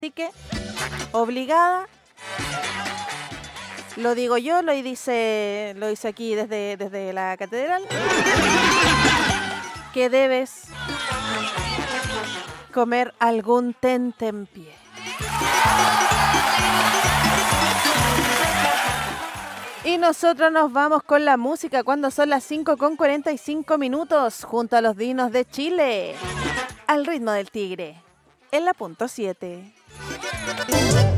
Así que, obligada, lo digo yo, lo dice aquí desde la catedral, que debes comer algún tentempié. Y nosotros nos vamos con la música cuando son las 5:45 junto a los Dinos de Chile, al ritmo del tigre, en la punto 7.